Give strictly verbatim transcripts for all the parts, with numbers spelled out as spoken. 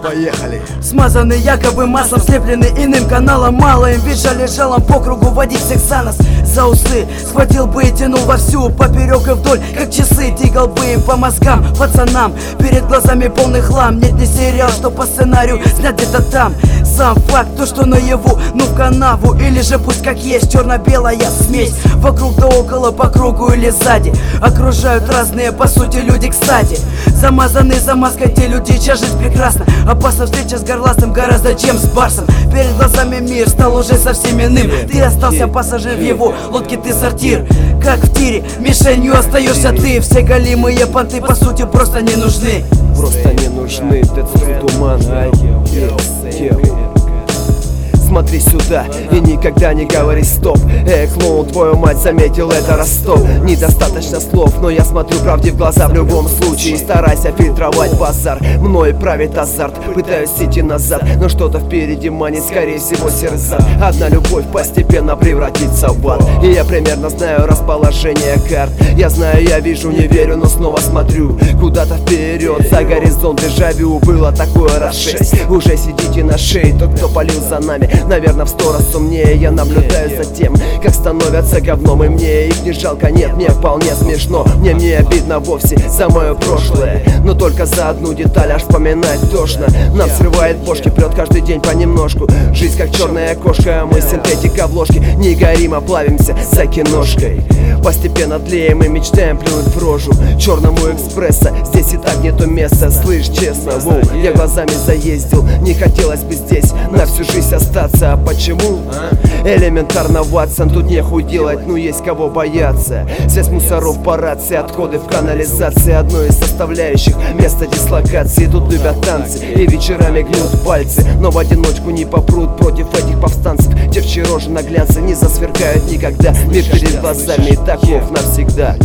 Поехали. Смазаны якобы маслом, слеплены иным каналом. Мало им визжали жалом по кругу, водить всех за нос, за усы. Схватил бы и тянул вовсю, поперек и вдоль, как часы. Тигал бы им по мозгам, пацанам. Перед глазами полный хлам. Нет, не сериал, что по сценарию снят где-то там. Сам факт, то что наяву, ну в канаву. Или же пусть как есть, черно-белая смесь. Вокруг да около, по кругу или сзади. Окружают разные, по сути, люди, кстати. Замазаны замазкой те люди, сейчас жить прекрасно. Опасна встреча с горластым гораздо, чем с барсом. Перед глазами мир стал уже совсем иным. Ты остался пассажир в его лодке, ты сортир. Как в тире, мишенью остаешься ты. Все голимые понты по сути просто не нужны. Просто не нужны, Тецру туман. Смотри сюда и никогда не говори стоп. Эй, клоун, твою мать, заметил это Ростов. Недостаточно слов, но я смотрю правде в глаза в любом случае. Старайся фильтровать базар, мной правит азарт. Пытаюсь идти назад, но что-то впереди манит, скорее всего сердца. Одна любовь постепенно превратится в ад. И я примерно знаю расположение карт. Я знаю, я вижу, не верю, но снова смотрю куда-то вперед, за горизонт. Дежавю было такое раз шесть. Уже сидите на шее, тот, кто палил за нами. Наверное, в сто раз умнее. Я наблюдаю за тем, как становятся говном. И мне их не жалко, нет, мне вполне смешно. Мне не обидно вовсе за мое прошлое, но только за одну деталь аж вспоминать тошно. Нам срывает бошки, прет каждый день понемножку. Жизнь как черная кошка, мы синтетика в ложке. Не горим, а плавимся за киношкой. Постепенно тлеем и мечтаем плюнуть в рожу черному экспресса. Здесь и так нету места, слышь, честно, воу, я глазами заездил. Не хотелось бы здесь на всю жизнь остаться. А почему? Элементарно, Ватсон, тут нехуй делать, ну есть кого бояться. Связь мусоров по рации, отходы в канализации. Одной из составляющих место дислокации. Тут любят танцы и вечерами гнут пальцы, но в одиночку не попрут против этих повстанцев. Девчьи рожи на глянце не засверкают никогда. Мир перед глазами и таков навсегда.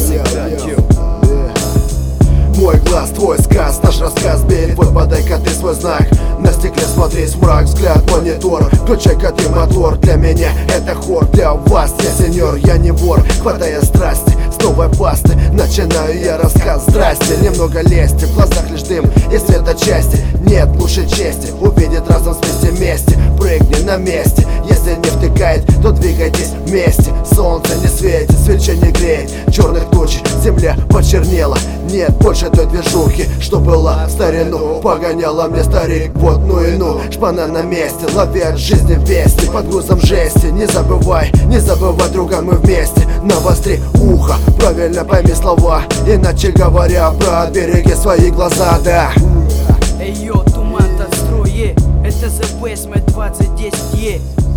Мой глаз, твой сказ, наш рассказ бей. Вот подай-ка ты свой знак. На стекле смотреть мрак, взгляд, монитор. Включай-ка ты мотор, для меня это хор. Для вас я сеньор, я не вор. Хватая страсти, с новой пасты начинаю я рассказ. Здрасте, немного лести, в глазах лишь дым и свет от счастья. Нет лучше чести, увидит разом вместе вместе. Прыгни на месте, если не втыкает, то двигайтесь вместе. Солнце не светит, свеча не греет, черных туч, земля почернела. Нет больше той движухи, что была в старину. Погоняла мне старик, вот ну и ну. Шпана на месте, лови от жизни вести. Под грузом жести, не забывай, не забывай, друга, мы вместе. Навостри ухо, правильно пойми слова. Иначе говоря, брат, береги свои глаза, да. Эй, йо, туман от струи, это The Basement двадцать десять, е.